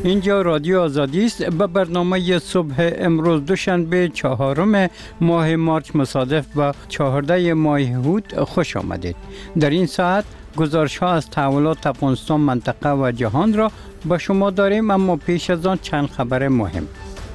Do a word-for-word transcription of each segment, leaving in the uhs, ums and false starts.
اینجا رادیو آزادی است. به برنامه صبح امروز دوشنبه چهارم ماه مارچ مصادف با چهارده ماه هود خوش آمدید. در این ساعت گزارش ها از تحولات افغانستان، منطقه و جهان را به شما داریم، اما پیش از آن چند خبر مهم.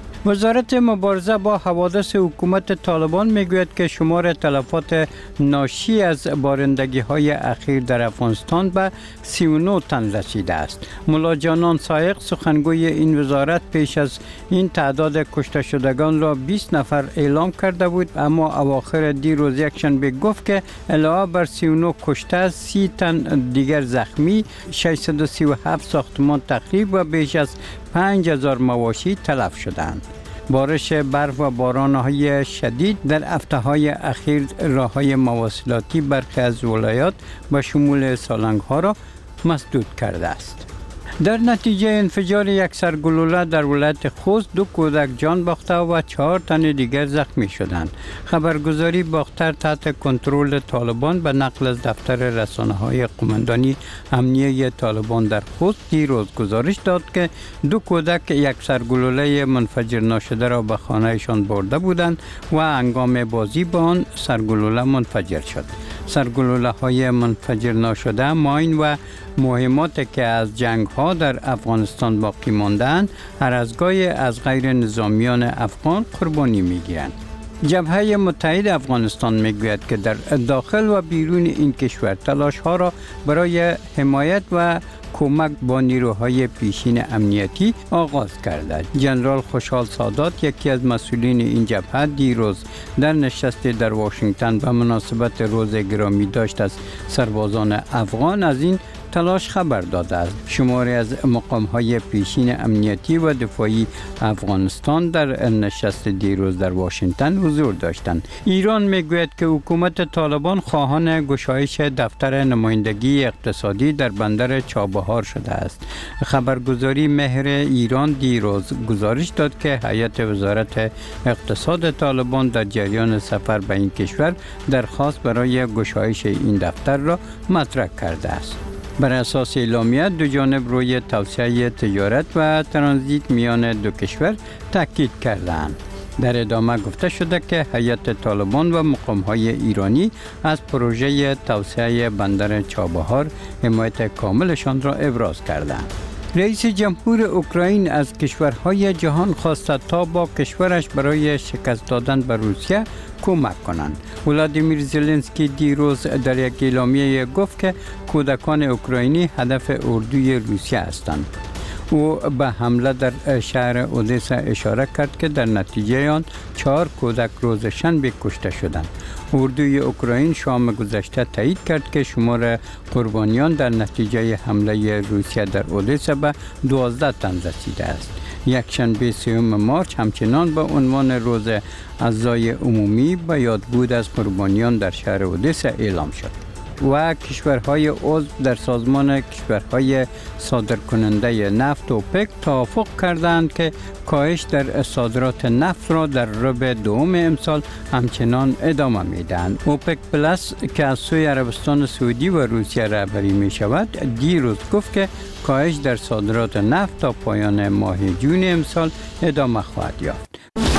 وزارت مبارزه با حوادث حکومت طالبان میگوید که شمار تلفات ناشی از بارندگی های اخیر در افغانستان به سی و نه تن رسیده است. ملا جانان سایق سخنگوی این وزارت پیش از این تعداد کشته شدگان را بیست نفر اعلام کرده بود، اما اواخر دیروز یکشنبه گفت که علاوه بر سی و نه کشته، سی تن دیگر زخمی، ششصد و سی و هفت ساختمان تخریب و بیش از پنج هزار مواشی تلف شدند. بارش برف و باران‌های شدید در هفته‌های اخیر راه‌های مواصلاتی برخی از ولایات به شمول سالنگ‌ها را مسدود کرده است. در نتیجه انفجار یک سرگلوله در ولایت خوست دو کودک جان باخته و چهار تن دیگر زخمی شدند. خبرگزاری باختر تحت کنترل طالبان به نقل از دفتر رسانه‌های قماندانی امنیه طالبان در خوست دیروز گزارش داد که دو کودک یک سرگلوله منفجر ناشده را به خانهشان برده بودند و هنگام بازی با آن سرگلوله منفجر شد. سرگلوله های منفجر ناشده ماین و مهماتی که از جنگ ها در افغانستان باقی ماندند هر از گاهی از غیر نظامیان افغان قربانی می گیرند. جبهه متحد افغانستان میگوید که در داخل و بیرون این کشور تلاش ها را برای حمایت و کمک با نیروهای پیشین امنیتی آغاز کرده. جنرال خوشحال سادات، یکی از مسئولین این جبهه، دیروز در نشستی در واشنگتن به مناسبت روز گرامی داشت از سربازان افغان از این تلاش خبر داده است. شماری از مقام‌های پیشین امنیتی و دفاعی افغانستان در نشست دیروز در واشنگتن حضور داشتند. ایران میگوید که حکومت طالبان خواهان گشایش دفتر نمایندگی اقتصادی در بندر چابهار شده است. خبرگزاری مهر ایران دیروز گزارش داد که هیئت وزارت اقتصاد طالبان در جریان سفر به این کشور درخواست برای گشایش این دفتر را مطرح کرده است. بر اساس اعلامیه دو جانب روی توسعه تجارت و ترانزیت میان دو کشور تاکید کردند. در ادامه گفته شده که هیئت طالبان و مقام‌های ایرانی از پروژه توسعه بندر چابهار حمایت کاملشان را ابراز کردند. رئیس جمهور اوکراین از کشورهای جهان خواسته تا با کشورش برای شکست دادن به روسیه کمک کنند. ولادیمیر زلنسکی دیروز در یک اعلامیه گفت که کودکان اوکراینی هدف اردوی روسیه هستند. او به حمله در شهر اودسا اشاره کرد که در نتیجه آن چهار کودک روز شنبه کشته شدند. اردوی اوکراین شام گذشته تایید کرد که شمار قربانیان در نتیجه حمله روسیه در اودسا به دوازده تن رسیده است. یکشنبه سوم مارچ همچنان به عنوان روز عزای عمومی به یادبود از قربانیان در شهر اودسا اعلام شد. و کشورهای عضو در سازمان کشورهای صادرکننده نفت اوپک توافق کردند که کاهش در صادرات نفت را در ربع دوم امسال همچنان ادامه میدهند. اوپک پلاس که از سوی عربستان سعودی و روسیه رهبری می شود دیروز گفت که کاهش در صادرات نفت تا پایان ماه جون امسال ادامه خواهد یافت.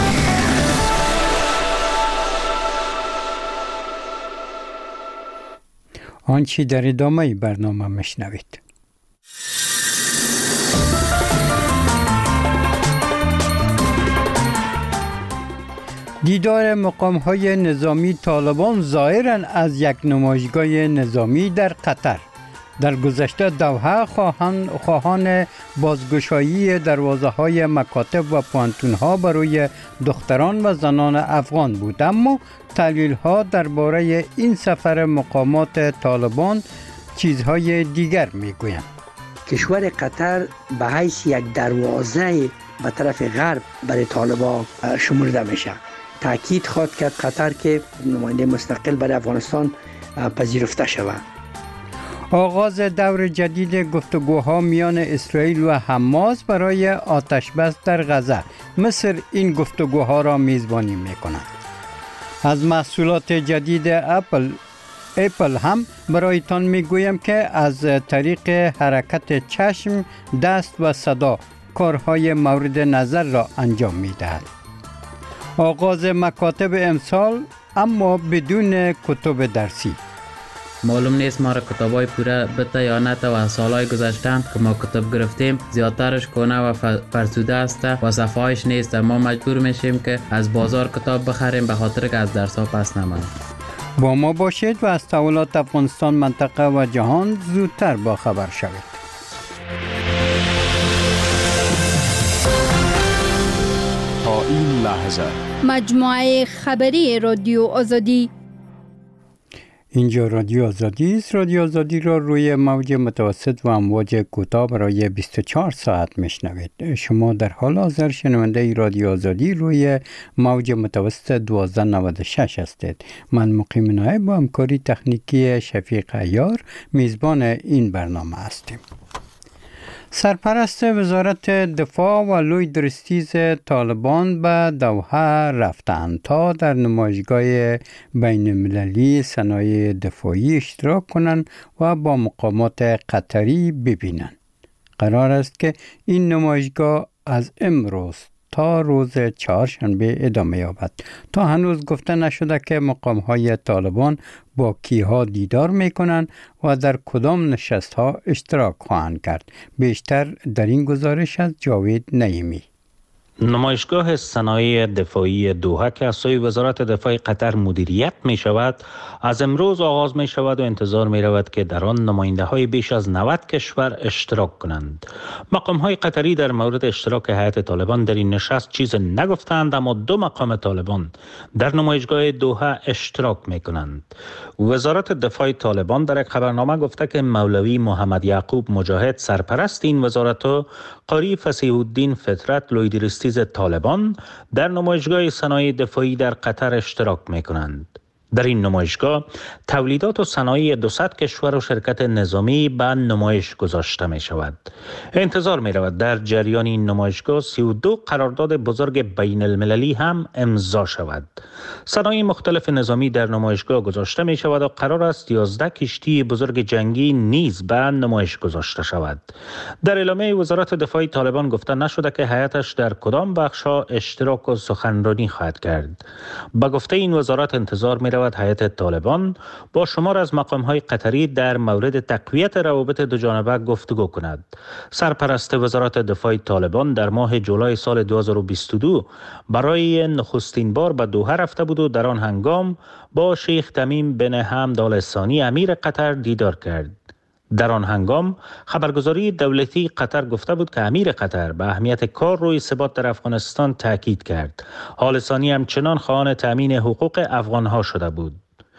آنچه در ادامه برنامه مشنوید. دیدار مقام‌های نظامی طالبان ظاهراً از یک نمایشگاه نظامی در قطر. در گذشته دوحه خواهان, خواهان بازگشایی دروازه‌های مکاتب و پانتون‌ها برای دختران و زنان افغان بود، اما تحلیل‌ها درباره این سفر مقامات طالبان چیزهای دیگر می‌گویند. کشور قطر به حیث یک دروازه به طرف غرب برای طالبان شمرده میشه. تاکید خواهد کرد قطر که نماینده مستقل برای افغانستان پذیرفته شود. آغاز دور جدید گفتگوها میان اسرائیل و حماس برای آتش بس در غزه. مصر این گفتگوها را میزبانی میکند. از محصولات جدید اپل اپل هم برایتان میگویم که از طریق حرکت چشم، دست و صدا کارهای مورد نظر را انجام می دهد. آغاز مکاتب امسال اما بدون کتب درسی. معلوم نیست ما را کتابای پوره بته یا نه و سالهای گذشته که ما کتاب گرفتیم زیادترش کنه و فرسوده است و صفحه‌اش نیست. ما مجبور میشیم که از بازار کتاب بخریم به خاطر که از درس ها پس نمانیم. با ما باشید و از تحولات افغانستان، منطقه و جهان زودتر با خبر شوید. تا این لحظه مجموعه خبری رادیو آزادی. اینجا رادیو آزادی است. رادیو آزادی را روی موج متوسط و امواج کوتاه برای بیست و چهار ساعت میشنوید. شما در حال حاضر شنونده رادیو آزادی روی موج متوسط دوازده نود و شش هستید. من مقیم نایب با همکاری تکنیکی شفیق عیار میزبان این برنامه هستیم. سرپرست وزارت دفاع و لوی درستیز طالبان به دوحه رفتند تا در نمایشگاه بین المللی صنایع دفاعی اشتراک کنند و با مقامات قطری ببینند. قرار است که این نمایشگاه از امروز تا روز چهارشنبه ادامه یابد. تا هنوز گفته نشده که مقام‌های طالبان با کیها دیدار می‌کنند و در کدام نشست‌ها اشتراک خواهند کرد. بیشتر در این گزارش از جاوید نعیمی. نمایشگاه صنایع دفاعی دوحه که از سوی وزارت دفاع قطر مدیریت می شود از امروز آغاز می شود و انتظار می رود که در آن نماینده های بیش از نود کشور اشتراک کنند. مقام های قطری در مورد اشتراک هیئت طالبان در این نشست چیز نگفتند، اما دو مقام طالبان در نمایشگاه دوحه اشتراک می کنند. وزارت دفاع طالبان در یک خبرنامه گفته که مولوی محمد یعقوب مجاهد سرپرست این وزارت و قاری فصیح الدین فطرت لوی درستیز طالبان در نمایشگاه صنایع دفاعی در قطر اشتراک می کنند. در این نمایشگاه تولیدات و صنایع دوصد کشور و شرکت نظامی به نمایش گذاشته می شود. انتظار می رود در جریان این نمایشگاه سی و دو قرارداد بزرگ بین المللی هم امضا شود. صنایع مختلف نظامی در نمایشگاه گذاشته می شود و قرار است یازده کشتی بزرگ جنگی نیز به نمایش گذاشته شود. در اعلامیه وزارت دفاع طالبان گفته نشده که هیئتش در کدام بخش‌ها اشتراک و سخنرانی خواهد کرد. با گفته این وزارت انتظار می رود هیئت طالبان با شمار از مقام‌های قطری در مورد تقویت روابط دوجانبه گفتگو کند. سرپرست وزارت دفاع طالبان در ماه جولای سال دو هزار و بیست و دو برای نخستین بار به دوحه رفته بود و در آن هنگام با شیخ تمیم بن حمد آل ثانی امیر قطر دیدار کرد. در آن هنگام خبرگزاری دولتی قطر گفته بود که امیر قطر به اهمیت کار روی ثبات در افغانستان تاکید کرد. آل ثانی همچنان خواهان تامین حقوق افغانها شده بود.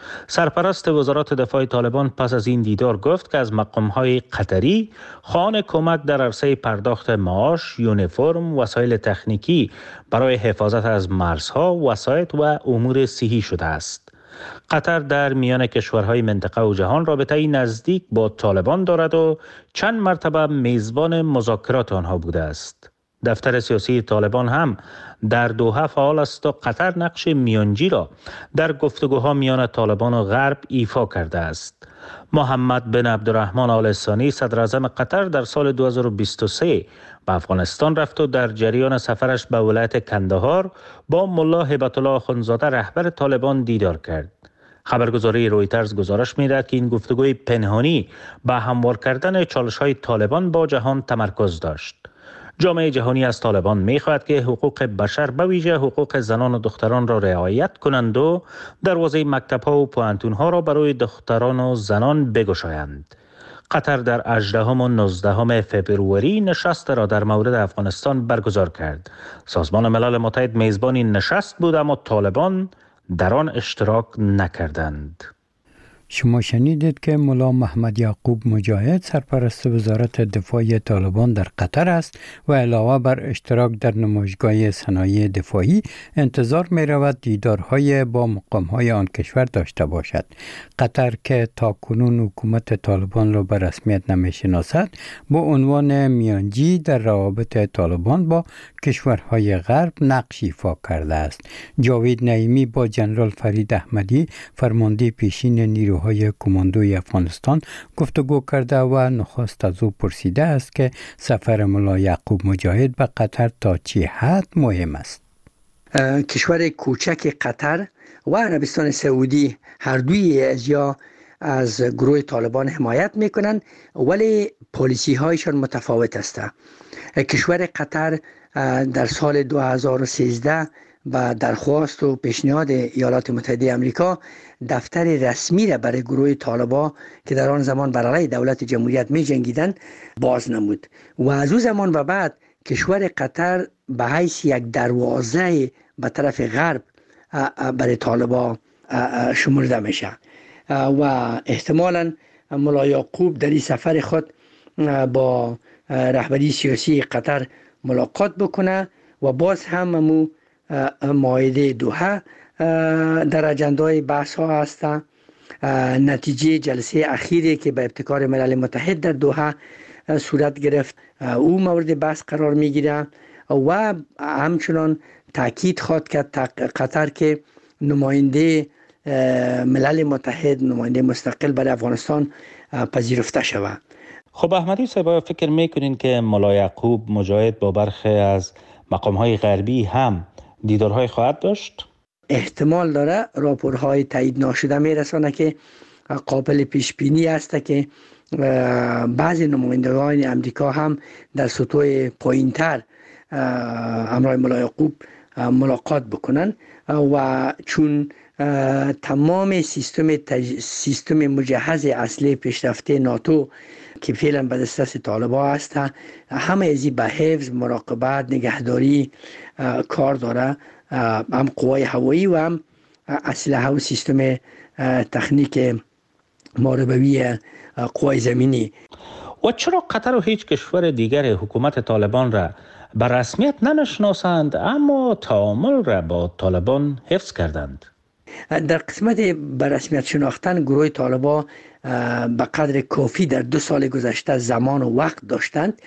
سرپرست وزارت دفاع طالبان پس از این دیدار گفت که از مقام‌های قطری خواهان کمک در عرصه پرداخت معاش، یونیفرم، وسایل تکنیکی برای حفاظت از مرزها، وسایط و امور صحی شده است. قطر در میان کشورهای منطقه و جهان رابطه‌ای نزدیک با طالبان دارد و چند مرتبه میزبان مذاکرات آنها بوده است. دفتر سیاسی طالبان هم در دوحه فعال است و قطر نقش میانجی را در گفتگوها میان طالبان و غرب ایفا کرده است. محمد بن عبدالرحمن آل ثانی صدر اعظم قطر در سال دو هزار و بیست و سه به افغانستان رفت و در جریان سفرش به ولایت کندهار با ملا هیبت الله اخندزاده رهبر طالبان دیدار کرد. خبرگزاری رویترز گزارش می‌دهد که این گفتگوی پنهانی به هموار کردن چالش‌های طالبان با جهان تمرکز داشت. جامعه جهانی از طالبان می‌خواهد که حقوق بشر به ویژه حقوق زنان و دختران را رعایت کنند و دروازه مکتب‌ها و پوهنتون‌ها را برای دختران و زنان بگشایند. قطر در هجدهم و نوزدهم فبروری نشست را در مورد افغانستان برگزار کرد. سازمان ملل متحد میزبان این نشست بود اما طالبان در آن اشتراک نکردند. شما شنیدید که ملا محمد یعقوب مجاهد سرپرست وزارت دفاع طالبان در قطر است و علاوه بر اشتراک در نمایشگاه صنایع دفاعی انتظار می رود دیدارهای با مقامهای آن کشور داشته باشد. قطر که تا کنون حکومت طالبان را به رسمیت نمی شناسد با عنوان میانجی در روابط طالبان با کشورهای غرب نقش ایفا کرده است. جاوید نعیمی با جنرال فرید احمدی فرمانده پیشین نیروهای نیروهای کماندوی افغانستان گفتگو کرده و نخست از او پرسیده است که سفر ملا یعقوب مجاهد به قطر تا چه حد مهم است. کشور کوچک قطر و عربستان سعودی هر دوی از یا از گروه طالبان حمایت میکنن، ولی پالیسی هایشان متفاوت است. کشور قطر در سال دو هزار و سیزده با درخواست و پیشنهاد ایالات متحده آمریکا دفتر رسمی را برای گروه طالبان که در آن زمان بر علیه دولت جمهوریت می جنگیدند باز نمود و از اون زمان و بعد کشور قطر به حیث یک دروازه به طرف غرب برای طالبان شمرده میشه و احتمالاً ملا یعقوب در این سفر خود با رهبری سیاسی قطر ملاقات بکنه و باز هم مو معاهده دوحه در اجندای بحث ها هست. نتیجه جلسه اخیری که به ابتکار ملل متحد در دوحه صورت گرفت او مورد بحث قرار میگیره و همچنان تاکید خواد کرد قطر که نماینده ملل متحد، نماینده مستقل برای افغانستان پذیرفته شود. خب احمدی صاحب، فکر میکنین که ملا یعقوب مجاهد با برخی از مقام‌های غربی هم دیدارهای خواهد داشت؟ احتمال داره. راپورهای تایید ناشده میرسانه که قابل پیش بینی است که بعضی نمایندگان امریکا هم در سطوح پایین‌تر همراه ملا یعقوب ملاقات بکنن و چون تمام سیستم تج... سیستم مجهز اصلی پیشرفته ناتو که فعلا به دسترس طالبان است، همه ازی به حفظ، مراقبت، نگهداری کار داره، هم قوای هوایی و هم اسلحه و سیستم تکنیک محاربوی قوای زمینی. و چرا قطر و هیچ کشور دیگر حکومت طالبان را به رسمیت نشناسند اما تعامل را با طالبان حفظ کردند؟ در قسمت به رسمیت شناختن گروه طالبان به قدر کافی در دو سال گذشته زمان و وقت داشتند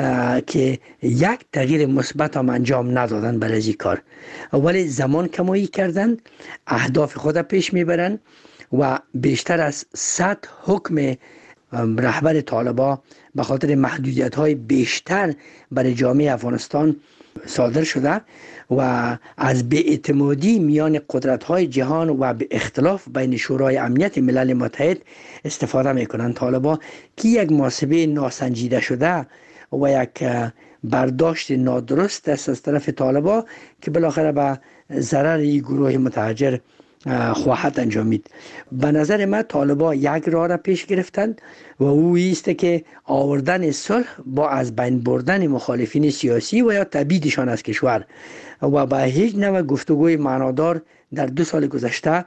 که یک تغییر مثبت هم انجام ندادند برای این کار، ولی زمان کمایی کردند، اهداف خود پیش میبرند و بیشتر از صد حکم رهبر طالبان به خاطر محدودیت های بیشتر برای جامعه افغانستان صادر شده و از بی‌اعتمادی میان قدرت‌های جهان و به اختلاف بین شورای امنیت ملل متحد استفاده میکنند طالبان که یک محاسبه ناسنجیده شده و یک برداشت نادرست است از طرف طالبان که بالاخره به ضرر این گروه متحجر خواهد انجامید. به نظر من طالبان یک راه را پیش گرفتند و او است که آوردن صلح با از بین بردن مخالفین سیاسی و یا تبعیدشان از کشور و با هیچ نوع گفتگوی معنادار در دو سال گذشته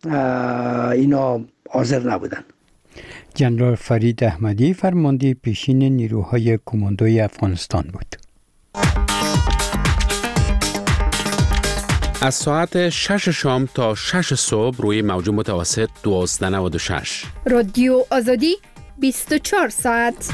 اینا حاضر نبودند. جنرال فرید احمدی فرمانده پیشین نیروهای کماندوی افغانستان بود. از ساعت شش شام تا شش صبح روی موج متوسط دوازده نود و شش. رادیو آزادی بیست و چهار ساعت.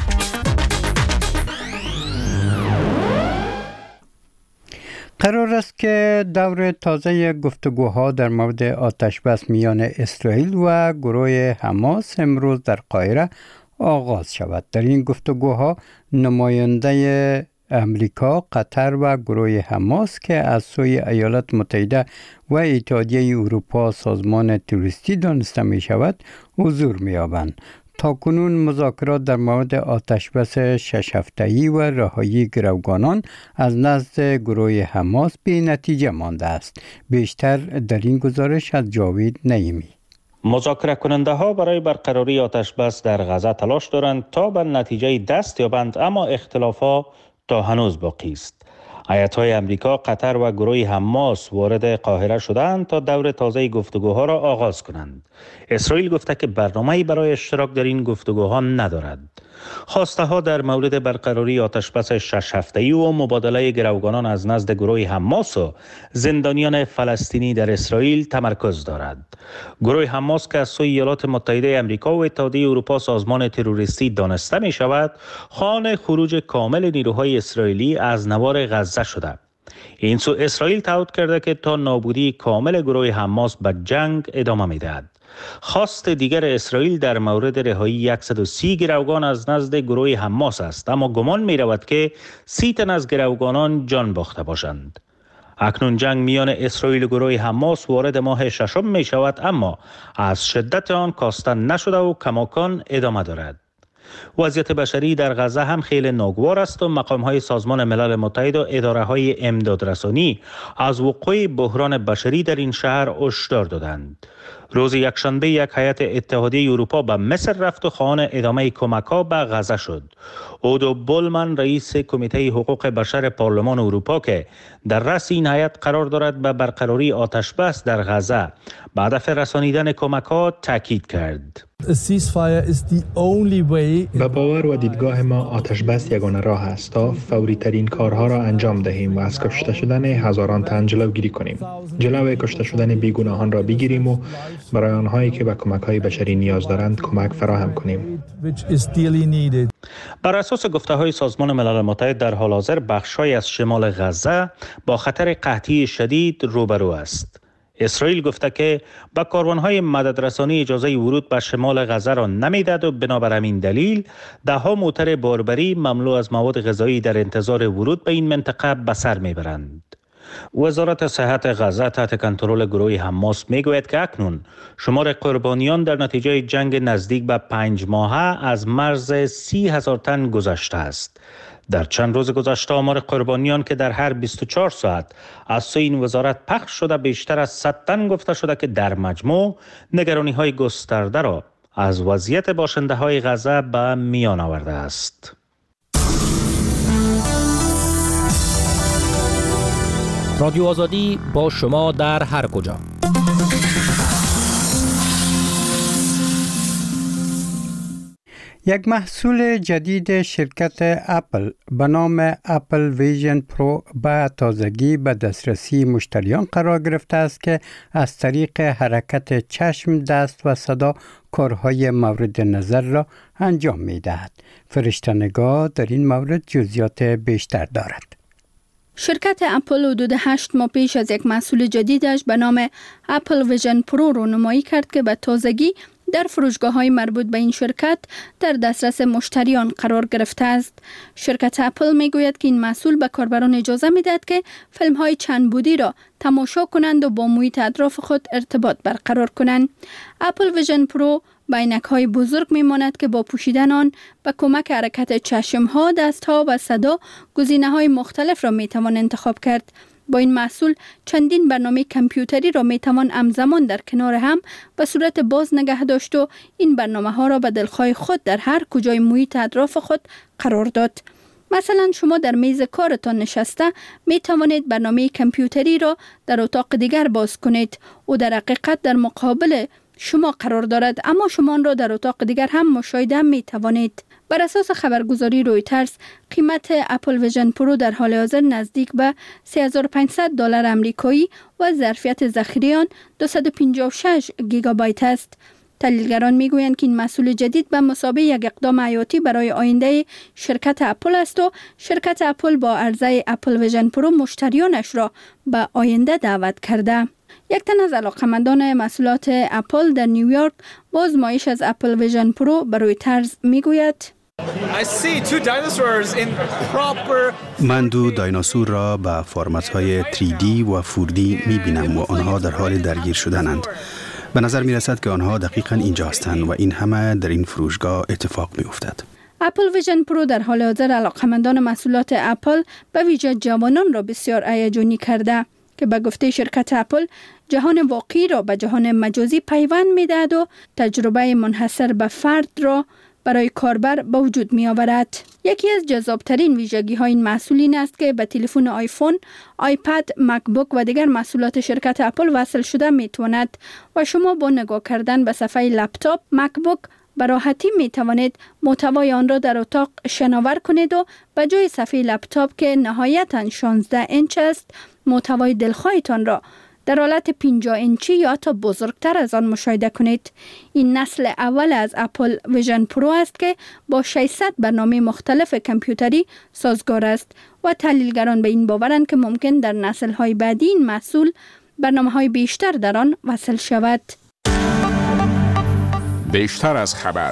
قرار است که دور تازه گفتگوها در مورد آتشبس میان اسرائیل و گروه حماس امروز در قاهره آغاز شود. در این گفتگوها نماینده امریکا، قطر و گروه حماس که از سوی ایالات متحده و اتحادیه اروپا سازمان تروریستی دانسته می شود حضور می یابند. تاکنون مذاکرات در مورد آتشبس شش هفته‌ای و رهایی گروگانان از نزد گروه حماس بی نتیجه مانده است. بیشتر در این گزارش از جاوید نعیمی. مذاکره کننده ها برای برقراری آتشبس در غزه تلاش دارند تا به نتیجه دست یابند، اما اختلافات تا هنوز باقی است. ایالت‌های امریکا، قطر و گروه حماس وارد قاهره شدند تا دور تازه گفتگوها را آغاز کنند. اسرائیل گفته که برنامه‌ای برای اشتراک در این گفتگوها ندارد. خواسته ها در مورد برقراری آتشبس شش هفته‌ای و مبادله گروگانان از نزد گروه حماس و زندانیان فلسطینی در اسرائیل تمرکز دارد. گروه حماس که از سوی ایالات متحده آمریکا و اتحادیه اروپا سازمان تروریستی دانسته می شود، خواهان خروج کامل نیروهای اسرائیلی از نوار غزه شده. این سو اسرائیل تعهد کرده که تا نابودی کامل گروه حماس به جنگ ادامه می دهد. خواست دیگر اسرائیل در مورد رهایی صد و سی گروگان از نزد گروه حماس است، اما گمان می رود که سی تن از گروگانان جان باخته باشند. اکنون جنگ میان اسرائیل و گروه حماس وارد ماه ششم می شود، اما از شدت آن کاسته نشده و کماکان ادامه دارد. وضعیت بشری در غزه هم خیلی ناگوار است و مقام‌های سازمان ملل متحد و اداره‌های امدادرسانی از وقوع بحران بشری در این شهر هشدار دادند. روز یکشنبه یک هیئت اتحادیه اروپا به مصر رفت و خواهان ادامه کمک‌ها به غزه شد. اودو بولمن رئیس کمیته حقوق بشر پارلمان اروپا که در رأس این هیئت قرار دارد به برقراری آتش بس در غزه به هدف رسانیدن کمک‌ها تاکید کرد. به باور و دیدگاه ما آتش بس یگانه راه است تا فوری ترین کارها را انجام دهیم و از کشته شدن هزاران تن جلوگیری کنیم. جلوی کشته شدن بیگناهان را بگیریم و برای آنهایی که به کمک‌های بشری نیاز دارند کمک فراهم کنیم. بر اساس گفته‌های سازمان ملل متحد در حال حاضر بخش‌های از شمال غزه با خطر قحطی شدید روبرو است. اسرائیل گفته که با کاروان‌های مددرسانی اجازه ورود به شمال غزه را نمی‌دهد و بنابر همین دلیل ده‌ها موتر باربری مملو از مواد غذایی در انتظار ورود به این منطقه به سر می‌برند. وزارت صحت غزه تحت کنترل گروه حماس میگوید که اکنون شمار قربانیان در نتیجه جنگ نزدیک به پنج ماهه از مرز سی هزار تن گذشته است. در چند روز گذشته آمار قربانیان که در هر بیست و چهار ساعت از سوی این وزارت پخش شده بیشتر از صد تن گفته شده که در مجموع نگرانی‌های گسترده را از وضعیت باشنده‌های غزه به میان آورده است. رادیو آزادی با شما در هر کجا. یک محصول جدید شرکت اپل به نام اپل ویژن پرو به تازگی به دسترسی مشتریان قرار گرفته است که از طریق حرکت چشم، دست و صدا کارهای مورد نظر را انجام می دهد. فرشته نگاه در این مورد جزئیات بیشتر دارد. شرکت اپل حدود هشت ماه پیش از یک محصول جدیدش به نام اپل ویژن پرو رونمایی کرد که به تازگی در فروشگاه‌های مربوط به این شرکت در دسترس مشتریان قرار گرفته است. شرکت اپل میگوید که این محصول به کاربران اجازه می‌دهد که فیلم‌های چند بعدی را تماشا کنند و با محیط اطراف خود ارتباط برقرار کنند. اپل ویژن پرو به عینک‌های بزرگ می‌ماند که با پوشیدن آن به کمک حرکت چشم‌ها، دست‌ها و صدا گزینه‌های مختلف را می‌توان انتخاب کرد. با این محصول چندین برنامه کامپیوتری را میتوان همزمان در کنار هم به صورت باز نگه داشت و این برنامه ها را به دلخواه خود در هر کجای محیط اطراف خود قرار داد. مثلا شما در میز کارتان نشسته می توانید برنامه کامپیوتری را در اتاق دیگر باز کنید و در حقیقت در مقابل شما قرار دارد، اما شما آن را در اتاق دیگر هم مشاهده می توانید. بر اساس خبرگزاری رویترز، قیمت اپل ویژن پرو در حال حاضر نزدیک به سه هزار و پانصد دلار آمریکایی و ظرفیت ذخیره آن دویست و پنجاه و شش گیگابایت است. تحلیلگران میگویند که این محصول جدید به مثابه یک اقدام حیاتی برای آینده شرکت اپل است و شرکت اپل با عرضه اپل ویژن پرو مشتریانش را به آینده دعوت کرده. یک تن از علاقمندان محصولات اپل در نیویورک با آزمایش از اپل ویژن پرو به رویترز میگوید: من دو دایناسور را به فرمت های تری دی و فور دی می بینم و آنها در حال درگیر شدنند. به نظر می رسد که آنها دقیقاً اینجا هستند و این همه در این فروشگاه اتفاق می افتد. اپل ویژن پرو در حال حاضر علاقمندان محصولات اپل به ویژه جوانان را بسیار هیجانی کرده که به گفته شرکت اپل جهان واقعی را به جهان مجازی پیوند می دهد و تجربه منحصر به فرد را برای کاربر به وجود می آورد. یکی از جذابترین ویژگی های این محصول این است که به تلفن آیفون، آیپد، مکبوک و دیگر محصولات شرکت اپل وصل شده می تواند و شما با نگاه کردن به صفحه لپتاپ، مکبوک به راحتی می توانید محتوای آن را در اتاق شناور کنید و به جای صفحه لپتاپ که نهایتاً شانزده اینچ است، محتوای دلخواهتان را در حالت پنجاه اینچی یا حتی بزرگتر از آن مشاهده کنید. این نسل اول از اپل ویژن پرو است که با ششصد برنامه مختلف کامپیوتری سازگار است و تحلیلگران به این باورند که ممکن در نسل‌های بعدی این محصول برنامه‌های بیشتر در آن وصل شود. بیشتر از خبر.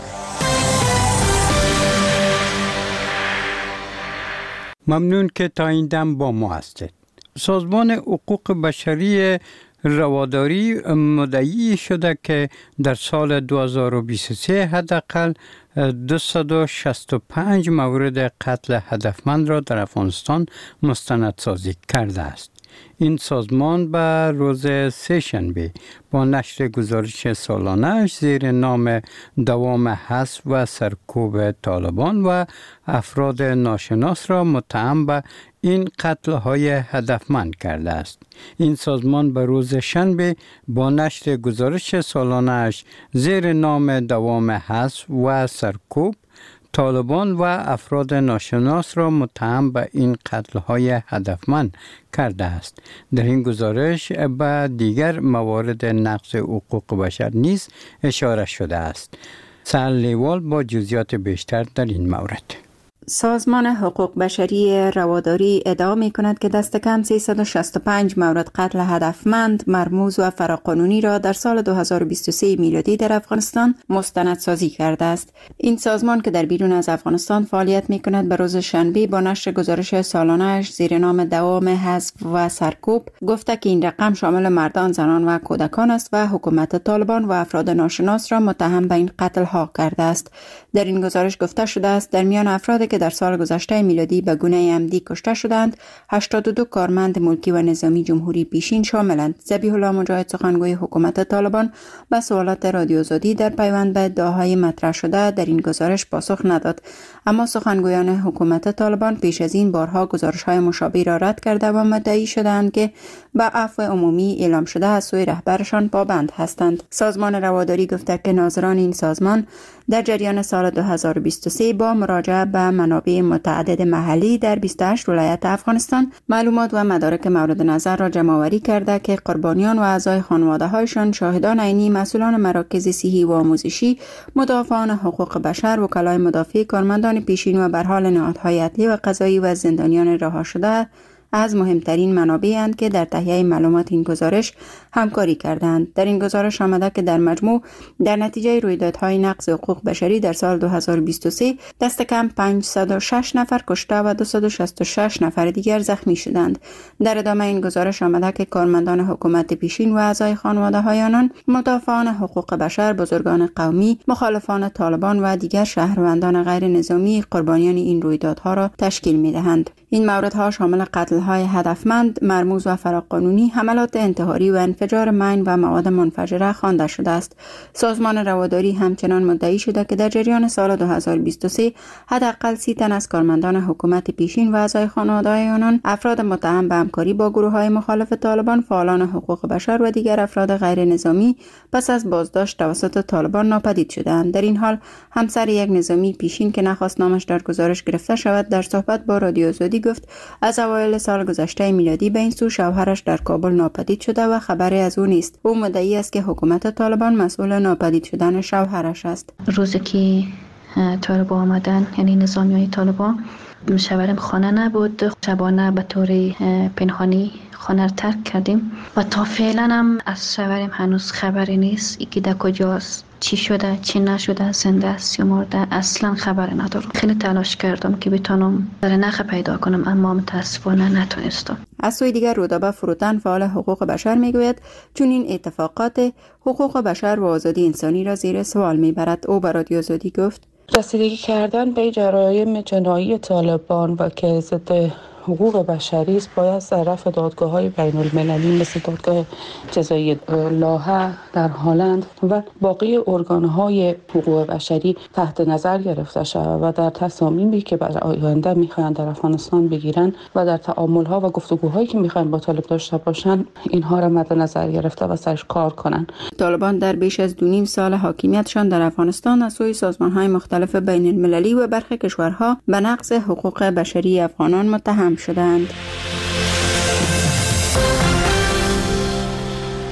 ممنون که تا این دم با ما هستید. سازمان حقوق بشری رواداری مدعی شده که در سال دو هزار و بیست و سه حداقل دویست و شصت و پنج مورد قتل هدفمند را در افغانستان مستندسازی کرده است. این سازمان به روز سه‌شنبه با نشر گزارش سالانه‌اش زیر نام دوام حذف و سرکوب طالبان و افراد ناشناس را متهم به این قتل‌های هدفمند کرده است. این سازمان به روز شنبه با نشر گزارش سالانه‌اش زیر نام دوام حذف و سرکوب طالبان و افراد ناشناس را متهم به این قتل‌های هدفمند کرده است. در این گزارش به دیگر موارد نقض حقوق بشر نیز اشاره شده است. سهل لیوال با جزئیات بیشتر در این مورد. سازمان حقوق بشری رواداری ادعا می کند که دست کم سیصد و شصت و پنج مورد قتل هدفمند، مرموز و فراقانونی را در سال دو هزار و بیست و سه میلادی در افغانستان مستندسازی کرده است. این سازمان که در بیرون از افغانستان فعالیت می کند به روز شنبه با نشر گزارش سالانه‌اش زیر نام دوام حذف و سرکوب گفته که این رقم شامل مردان، زنان و کودکان است و حکومت طالبان و افراد ناشناس را متهم به این قتل ها کرده است. در این گزارش گفته شده است در میان افرادی که در سال گذشته میلادی به گونه عمدی کشته شدند، هشتاد و دو کارمند ملکی و نظامی جمهوری پیشین شاملند. ذبیح الله مجاهد سخنگوی حکومت طالبان به سوالات رادیو آزادی در پیوند به ادعاهای مطرح شده در این گزارش پاسخ نداد، اما سخنگویان حکومت طالبان پیش از این بارها گزارش‌های مشابه را رد کرده و مدعی شدند که به عفو عمومی اعلام شده از سوی رهبرشان پابند هستند. سازمان رواداری گفته که ناظران این سازمان در جریان سال دو هزار و بیست و سه با مراجعه به منابع متعدد محلی در بیست و هشت ولایت افغانستان معلومات و مدارک مورد نظر را جمع‌آوری کرده که قربانیان و اعضای خانواده‌هایشان، شاهدان عینی، مسئولان مراکز صحی و آموزشی، مدافعان حقوق بشر، وکلای مدافع، کارمندان پیشین و به حال نهادهای عدلی و قضایی و زندانیان رها شده از مهمترین منابعی اند که در تهیه معلومات این گزارش همکاری کردند. در این گزارش آمده که در مجموع در نتیجه رویدادهای نقض حقوق بشری در سال دو هزار و بیست و سه دست کم پانصد و شش نفر کشته و دویست و شصت و شش نفر دیگر زخمی شدند. در ادامه این گزارش آمده که کارمندان حکومت پیشین و اعضای خانواده‌های آنان، مدافعان حقوق بشر، بزرگان قومی، مخالفان طالبان و دیگر شهروندان غیر نظامی قربانیان این رویدادها را تشکیل می‌دهند. این موردها شامل قتل‌های هدفمند، مرموز و فراقانونی، حملات انتحاری و انفجار مین و مواد منفجره خوانده شده است. سازمان رواداری همچنان مدعی شده که در جریان سال دو هزار و بیست و سه حداقل سی تن از کارمندان حکومت پیشین و اعضای خانواده‌های آنان، افراد متهم به همکاری با گروه‌های مخالف طالبان، فعالان حقوق بشر و دیگر افراد غیر نظامی پس از بازداشت توسط طالبان ناپدید شدند. در این حال همسر یک نظامی پیشین که نخواست نامش در گزارش گرفته شود در صحبت با رادیو آزادی گفت از اوایل سال گذشته میلادی به این سو شوهرش در کابل ناپدید شده و خبری از او نیست. او مدعی است که حکومت طالبان مسئول ناپدید شدن شوهرش است. روزی که طالبان آمدن، یعنی نظامیای طالبان، شوهرم خانه نبود. شبانه به طور پنهانی خانه را ترک کردیم و تا فعلا هم از شوهرم هنوز خبری نیست. یکی در کجاست، چی شده، چی نشده، زنده است یا مرده، اصلا خبر ندارم. خیلی تلاش کردم که بتونم در نخ پیدا کنم اما متاسفانه نتونستم. از سوی دیگر رودابه فروتن، فعال حقوق بشر، میگوید چون این اتفاقات حقوق بشر و آزادی انسانی را زیر سوال میبرد. او به رادیو آزادی گفت رسیدگی کردن به جرایم جنایی طالبان و که ضد حقوق بشری است باید در رفع دادگاه‌های بین‌المللی مثل دادگاه جزایی لاهه در هلند و باقی ارگان‌های حقوق بشری تحت نظر گرفته شود و در تصامیمی که برای آینده می‌خواهند در افغانستان بگیرن و در تعامل‌ها و گفتگوهایی که می‌خواهند با طالب داشته باشند اینها را مد نظر گرفته و سرش کار کنند. طالبان در بیش از دو نیم سال حاکمیتشان در افغانستان از سوی سازمان‌های مختلف بین‌المللی و برخی کشورها به نقض حقوق بشری افغانان متهم شدند.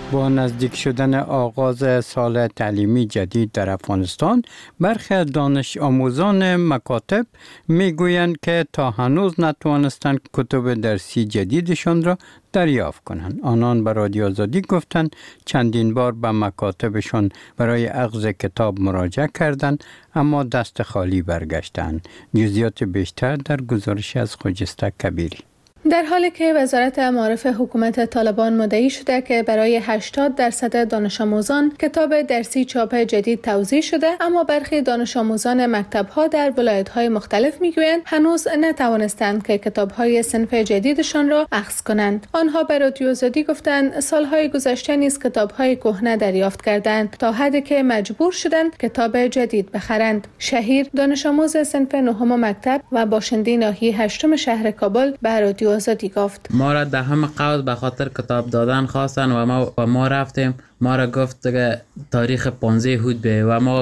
با نزدیک شدن آغاز سال تعلیمی جدید در افغانستان، برخی دانش آموزان مکاتب میگویند که تا هنوز نتوانستند کتب درسی جدیدشان را دریافت کنند. آنان به رادیو آزادی گفتند چندین بار به مکاتبشان برای اخذ کتاب مراجعه کردند اما دست خالی برگشتند. جزئیات بیشتر در گزارش از خجسته کبیری. در حالی که وزارت معارف حکومت طالبان مدعی شده که برای هشتاد درصد دانش آموزان کتاب درسی چاپ جدید توزیع شده، اما برخی دانش آموزان مکتب‌ها در ولایت‌های مختلف میگویند هنوز نتوانستند که کتاب‌های صنف جدیدشان را اخذ کنند. آنها به رادیو آزادی گفتند سال‌های گذشته نیز کتاب‌های کهنه دریافت کردند تا حدی که مجبور شدند کتاب جدید بخرند. شهیر دانش آموز صنف نهم مکتب و باشنده ناحیه هشتم شهر کابل به رادیو آزادی گفت ما را دهم قوس به خاطر کتاب دادن خواستن و ما و ما رفتیم. ما را گفت که تاریخ پانزده هود به و ما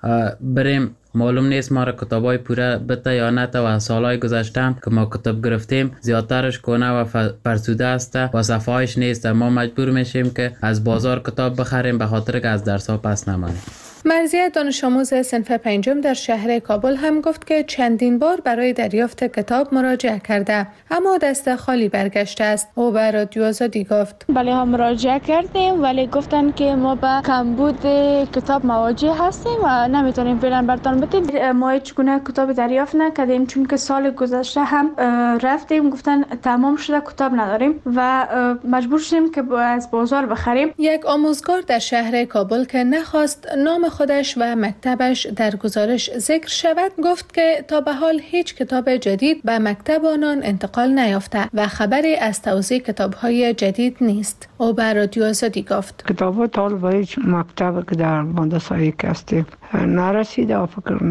بریم. معلوم نیست ما را کتابای پوره بته یا نه و سالهای گذشتن که ما کتاب گرفتیم زیادترش کهنه و فرسوده است و صفحه‌اش نیست. ما مجبور میشیم که از بازار کتاب بخریم به خاطر که از درس‌ها پس نمانیم. مرضیه دانش آموز صنف پنجم در شهر کابل هم گفت که چندین بار برای دریافت کتاب مراجعه کرده اما دست خالی برگشته است. او به رادیو آزادی گفت بله هم مراجعه کردیم ولی گفتن که ما به کمبود کتاب مواجه هستیم و نمیتونیم فعلا برتان بدیم. ما هیچ گونه کتاب دریافت نکردیم چون که سال گذشته هم رفتیم گفتن تمام شده کتاب نداریم و مجبور شدیم که از بازار بخریم. یک آموزگار در شهر کابل که نخواست نام خودش و مکتبش در گزارش ذکر شود گفت که تا به حال هیچ کتاب جدید به مکتب آنان انتقال نیافته و خبری از توزیع کتاب‌های جدید نیست. او به رادیو آزادی گفت کتاب طالب به هیچ مکتب که در مدرسه هستیم نرسیده و فکر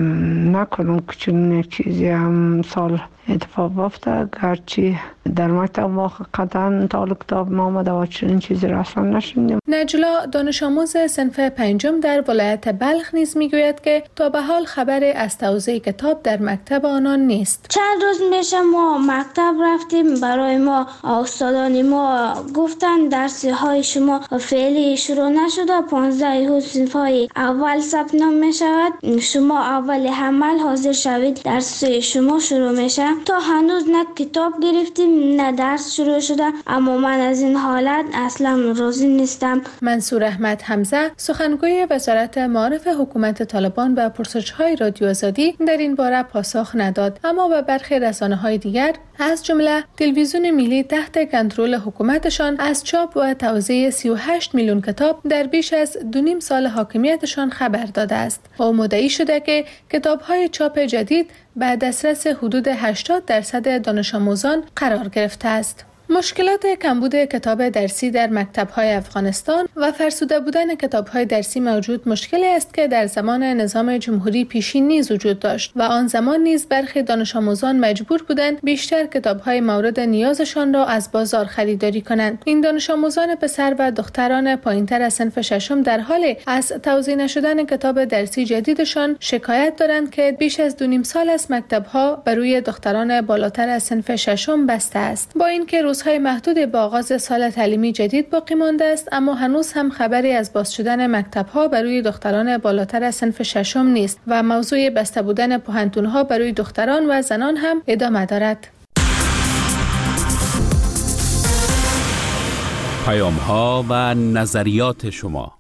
نکنم که چون چیزی هم سال اتفاق افتاد. گرچه در مکتب ما قطعا طالب کتاب ما آمده و چنین چیزی را اصلا نشنیدیم. نجلا دانش آموز صنف پنجم در ولایت بلخ نیز میگوید که تا به حال خبری از توزیع کتاب در مکتب آنان نیست. چند روز میشه ما مکتب رفتیم، برای ما استادان ما گفتن درسی های شما فعلی شروع نشده، پانزده صنف های اول ثبت نام میشود، شما اول حمل حاضر شوید درس شما شروع میشه. تا هنوز نه کتاب گرفتیم نه درس شروع شده اما من از این حالت اصلا راضی نیستم. منصور احمد حمزه سخنگوی وزارت معارف حکومت طالبان به پرسش‌های رادیو آزادی در این باره پاسخ نداد اما به برخی رسانه‌های دیگر از جمله تلویزیون ملی تحت کنترل حکومتشان از چاپ و توزیع سی و هشت میلیون کتاب در بیش از دو نیم سال حاکمیتشان خبر داده است. او مدعی شده که کتاب‌های چاپ جدید به دسترس حدود هشتاد درصد دانش آموزان قرار گرفته است. مشکلات کمبود کتاب درسی در مکتب‌های افغانستان و فرسوده بودن کتاب‌های درسی موجود مشکلی است که در زمان نظام جمهوری پیشین نیز وجود داشت و آن زمان نیز برخی دانش آموزان مجبور بودند بیشتر کتاب‌های مورد نیازشان را از بازار خریداری کنند. این دانش آموزان پسر و دختران پایین‌تر از صنف ششم در حال از توزیع نشدن کتاب درسی جدیدشان شکایت دارند که بیش از دو نیم سال از مکتب‌ها بر روی دختران بالاتر از صنف ششم بسته است. با اینکه روزهای محدود با آغاز سال تعلیمی جدید باقی مانده است اما هنوز هم خبری از باز شدن مکتب‌ها بر روی دختران بالاتر از صنف ششم نیست و موضوع بسته بودن پوهنتون‌ها بر روی دختران و زنان هم ادامه دارد. پیام‌ها و نظریات شما.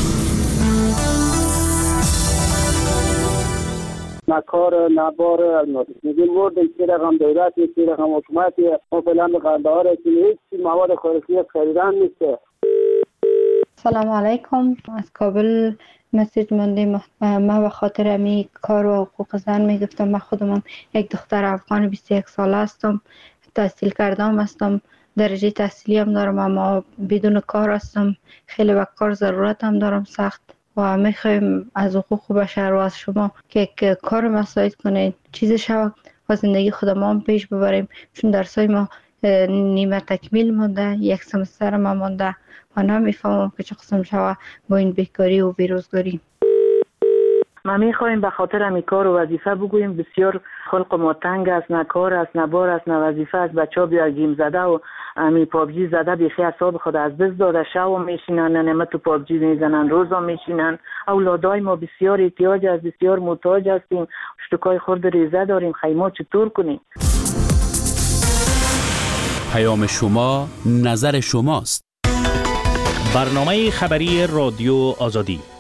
نکار نبار میگیم ورد که رقم دولت که رقم حکومت ما فعلا به قندهار که هیچ مواد خوراکی خریدن نیست. سلام علیکم، از کابل مسیج مندیم. ما به خاطر امی کار و حقوق زن میگفتم. من خودم یک دختر افغان بیست و یک ساله هستم، تحصیل کردم هستم، درجه تحصیلی هم دارم اما بدون کار هستم. خیلی به کار ضرورت هم دارم سخت و میخوایم از حقوق بشر و از شما که کار مساعد کنید چیز شود و زندگی خودمان پیش ببریم، چون درسای ما نیمه تکمیل مونده، یک سمستر ما مونده و نمیفهمم که چه قسم شود با این بیکاری و بیروزگاری. ما میخوایم به خاطر امی کار و وظیفه بگوییم بسیار خلق ما تنگ است، نه کار است، نه بار است، نه وظیفه است. بچه ها بیا گیم زده و امی پابجی زده بیخی اعصاب خود از دست داده، شب میشینن نمه تو پابجی میزنن، روزا میشینن. اولادای ما بسیار احتیاج است، بسیار محتاج هستیم، اشتکای خورد ریزه داریم، خیمه چطور کنیم؟ پیام شما نظر شماست. برنامه خبری رادیو آزادی